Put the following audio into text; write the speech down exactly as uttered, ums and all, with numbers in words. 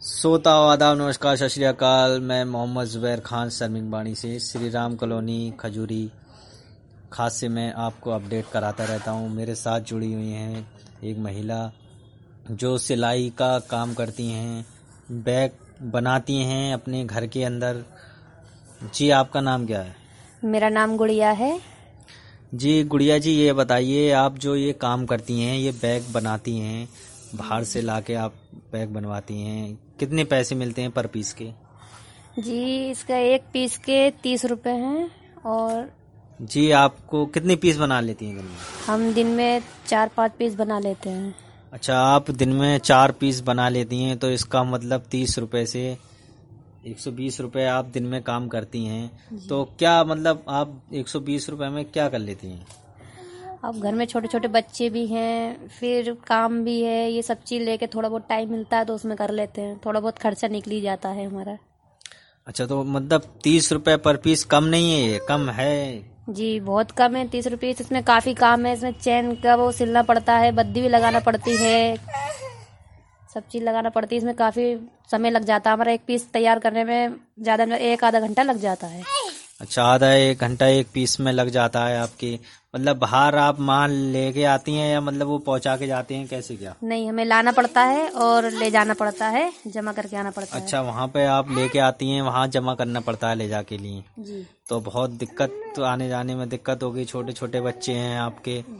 श्रोता आदाब, नमस्कार, सत श्री अकाल। मैं मोहम्मद जुबैर खान सरमिंग बाणी से श्री राम कॉलोनी खजूरी खास से मैं आपको अपडेट कराता रहता हूँ। मेरे साथ जुड़ी हुई हैं एक महिला जो सिलाई का काम करती हैं, बैग बनाती हैं अपने घर के अंदर। जी, आपका नाम क्या है? मेरा नाम गुड़िया है। जी गुड़िया जी, ये बताइए, आप जो ये काम करती हैं, ये बैग बनाती हैं, बाहर से लाके आप बैग बनवाती हैं, कितने पैसे मिलते हैं पर पीस के? जी, इसका एक पीस के तीस रुपए हैं। और जी, आपको कितने पीस बना लेती हैं दिन में? हम दिन में चार पाँच पीस बना लेते हैं। अच्छा, आप दिन में चार पीस बना लेती हैं, तो इसका मतलब तीस रुपए से एक सौ बीस रुपए आप दिन में काम करती हैं। तो क्या मतलब आप एक सौ बीस रुपए में क्या कर लेती हैं? अब घर में छोटे छोटे बच्चे भी हैं, फिर काम भी है, ये सब चीज लेके थोड़ा बहुत टाइम मिलता है तो उसमें कर लेते हैं। थोड़ा बहुत खर्चा निकल ही जाता है हमारा। अच्छा, तो मतलब तीस रुपए पर पीस कम नहीं है? ये कम है? जी, बहुत कम है तीस रुपये। इसमें काफी काम है। इसमें चैन का वो सिलना पड़ता है, बद्दी भी लगाना पड़ती है, सब चीज लगाना पड़ती है। इसमें काफी समय लग जाता है। हमारा एक पीस तैयार करने में ज्यादा में एक आधा घंटा लग जाता है। अच्छा, आधा एक घंटा एक पीस में लग जाता है आपके। मतलब बाहर आप माल लेके आती हैं या मतलब वो पहुंचा के जाते हैं, कैसे क्या? नहीं, हमें लाना पड़ता है और ले जाना पड़ता है, जमा करके आना पड़ता है। अच्छा, वहाँ पे आप लेके आती हैं, वहाँ जमा करना पड़ता है ले जाके लिए? जी। तो बहुत दिक्कत, तो आने जाने में दिक्कत होगी, छोटे छोटे बच्चे हैं आपके।